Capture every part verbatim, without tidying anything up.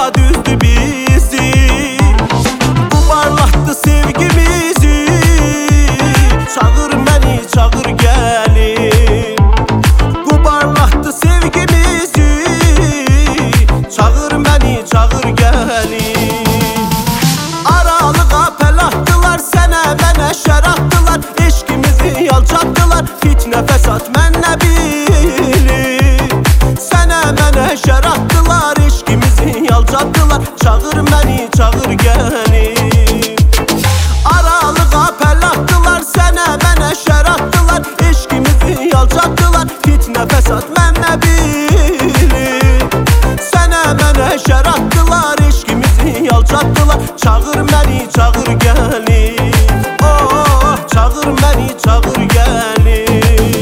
canda düzdü bizi. Bu parlattı sevgimizi. Çağır beni, çağır gelin. Bu parlattı sevgimizi. Çağır beni, çağır gelin. Aralığa pel attılar, sene mənə şər attılar. Eşkimizi yalçattılar, fitnə fəsad mən nə bilir. Sənə mənə şər attılar, eşkimizi yalçattılar. Çağır məni, çağır gəlin. Aralığa pel attılar, sənə mənə şər attılar. Eşkimizi yalçattılar, fitnə fəsad mən nə bilir. Sənə mənə şər attılar, eşkimizi yalçattılar. Çağır məni, çağır gəlin. Oh, çağır məni, çağır gəlin.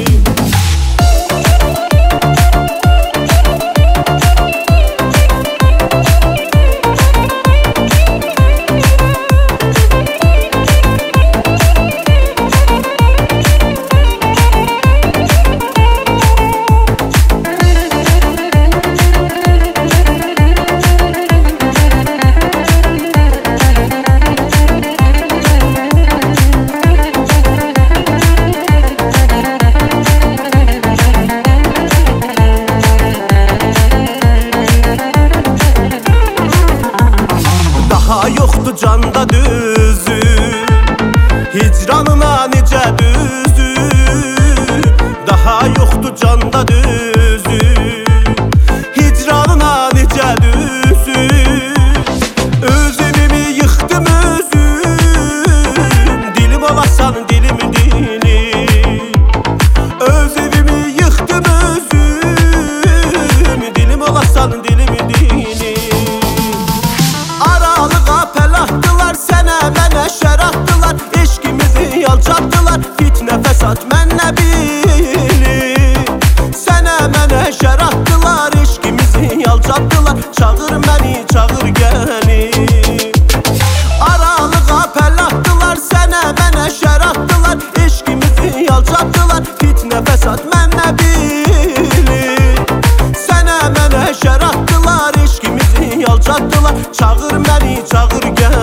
Daha yoxdur canda düzü, hicranına necə düzü. Daha yoxdur canda düzü, hicranına necə düzü. Öz evimi yıxdım özüm, dilim olasan dilim dilim. Öz evimi yıxdım özüm, dilim olasan dilim dilim. Aralığa pel attılar, sənə mənə şər attılar. Eşkimizi yalçattılar, fitnə fəsad mən nə bilir. Sənə mənə şər attılar, eşkimizi yalçattılar. Çağır məni, çağır gəlin. Aralığa pel attılar, sənə mənə şər attılar. Eşkimizi yalçattılar, fitnə fəsad mən nə bilir. Sənə mənə şər attılar, eşkimizi yalçattılar. Çağır məni, çağır gəlin.